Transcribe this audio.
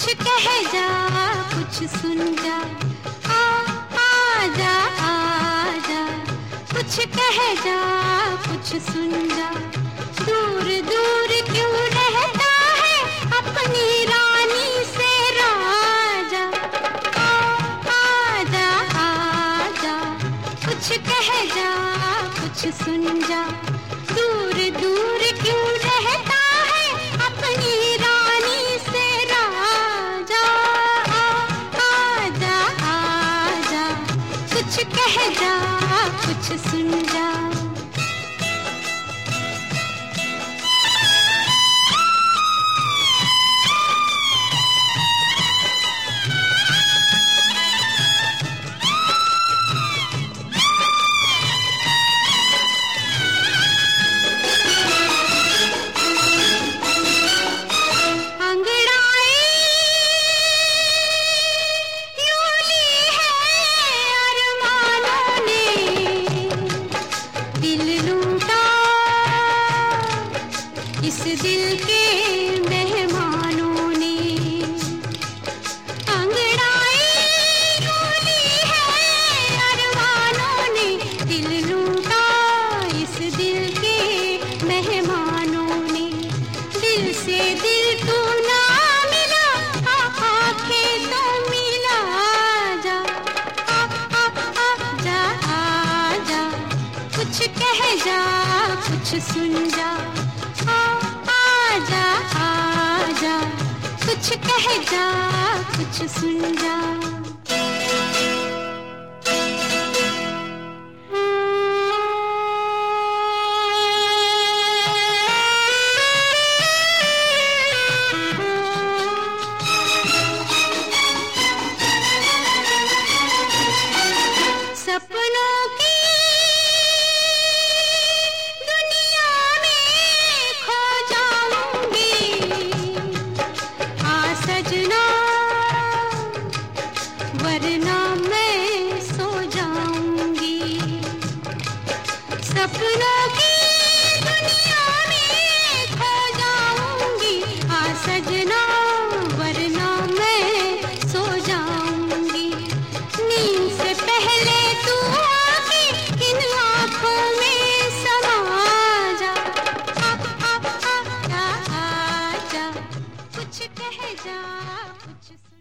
कुछ कह जा, कुछ सुन जा, आ जा, आ जा। कुछ कह जा, कुछ सुन जा, दूर दूर क्यों रहता है अपनी रानी से राजा। आ जा, आ जा। कुछ कह जा, कुछ सुन जा, दूर दूर क्यों रहता है अपनी रानी से राजा। आ जा, आ जा। कुछ कह जा, कुछ सुन जा। इस दिल के मेहमानों ने अंगड़ाई रोली है, अरमानों ने दिल लूटा। इस दिल के मेहमानों ने दिल से दिल तू ना मिला, आंखें तो मिला जा। जा, आ जा। कुछ कह जा, कुछ सुन जा, आ जा, आ जा। कुछ कह जा, कुछ सुन जा। सपनों की वरना मैं सो जाऊंगी। सपनों की दुनिया में खो जाऊंगी, आ सजना वरना मैं सो जाऊंगी। नींद से पहले तू आके इन आँखों में समा जा। आ जा, आ जा। कुछ कह जा, कुछ